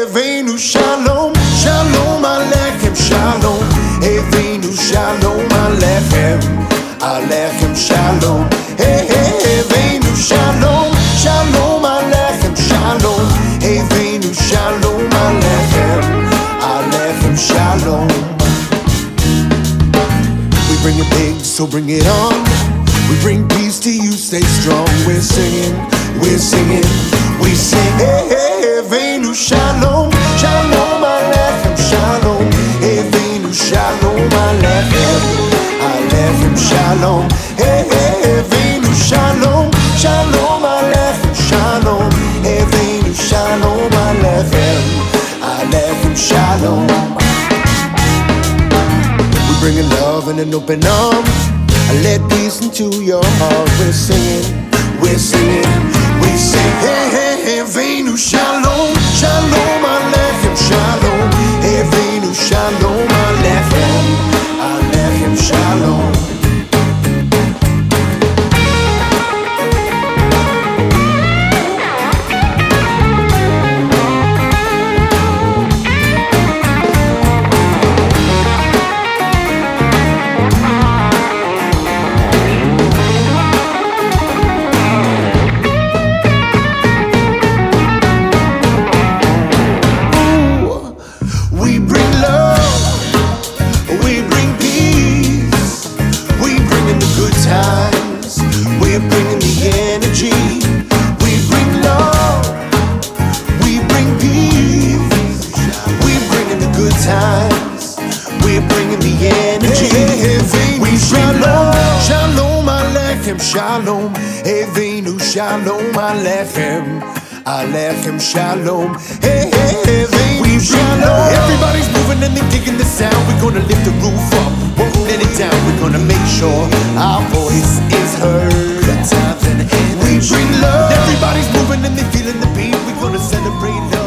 Eveinu Shalom, Shalom Alechem Shalom. Eveinu Shalom Alechem, Alechem Shalom. Eveinu Shalom, Shalom Alechem Shalom. Eveinu Shalom Alechem, Alechem Shalom. We bring it big, so bring it on. We bring peace to you, stay strong. We're singing, we sing. Eveinu Shalom, Shalom Alechem Shalom. Eveinu Shalom Alechem, Alechem Shalom. Eveinu Shalom, Shalom Alechem Shalom. Eveinu Shalom Alechem, Alechem Shalom. We bring love and an open arms. I let peace into your heart. We're singing, we sing. Eveinu Shalom, Shalom Alechem Shalom. Eveinu Shalom Alechem, Alechem Shalom. We're bringing the energy. We bring love. We bring peace. We're bringing the good times. We're bringing the energy. We bring love. Shalom Alechem Shalom. Eveinu Shalom Alechem, Alechem Shalom. We bring love. Everybody's moving and they're digging the sound. We're gonna lift the roof up, won't let it down. We're gonna make sure our voice is heard. We bring love. Everybody's moving and they're feeling the beat. We're gonna celebrate love.